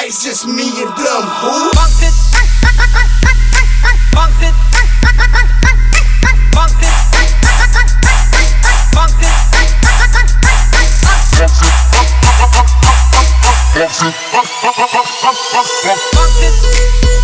it's just me and them. Who? Bounce it. Bounce it. Bounce it. Bounce it. Bounce it.